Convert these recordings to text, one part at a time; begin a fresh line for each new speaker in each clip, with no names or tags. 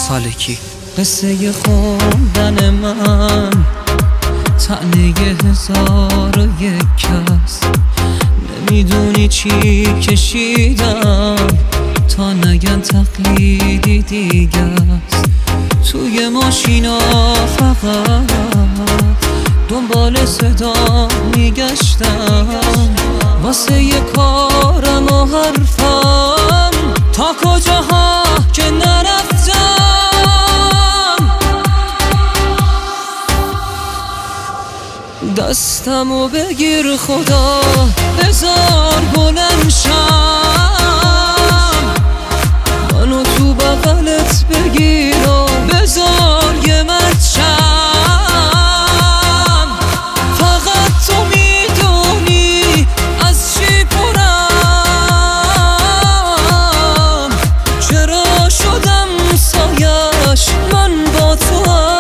سالکی. قصه خوندن من طعنه 1001 کس، نمیدونی چی کشیدم تا نگن تقلیدی دیگه است. توی ماشینا فقط دنبال صدا میگشتم واسه یه کارم و حرفم، تا کجاها که نرفتم. دستمو بگیر خدا، بذار بلند شم، منو تو بغلت بگیر و بذار یه مچم. فقط تو میدونی از چی پرم، چرا شدم سایش من با تو هم.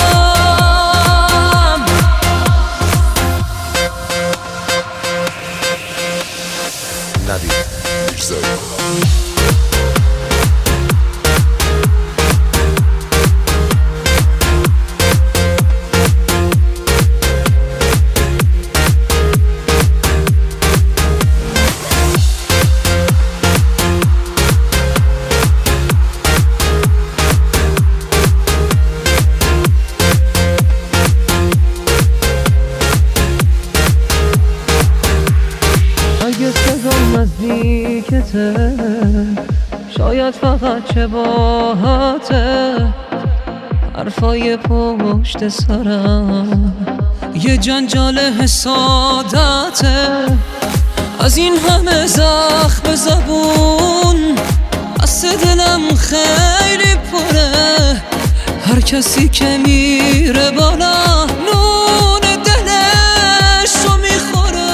اگه صدام نزدیکته، شاید فقط شباهته، حرفای پشت سرم یه جنجال حسادته. از این همه زخم زبون از دلم خیلی پره، هر کسی که میره بالا نون دلشو میخوره.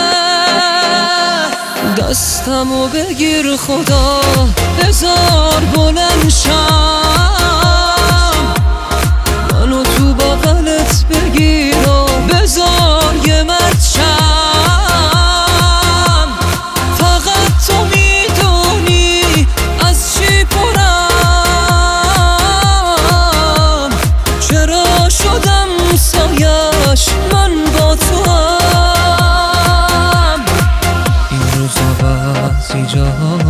دستمو بگیر خدا، بذار بلند شم، منو تو بغلت بگیر و بذار یه مچم. فقط تو میدونی از چی پرم، چرا شدم سایش من با تو هم. این روزا بعضی جا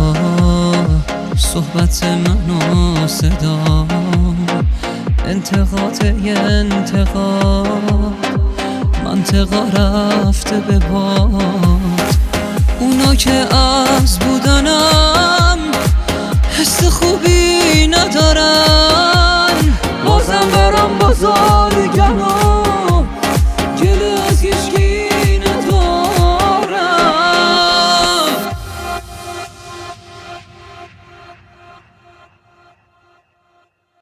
صحبت من و صدا انتقاد انتقاد، منطقا رفته به باد. اونا که از بودنم حس خوبی ندارم،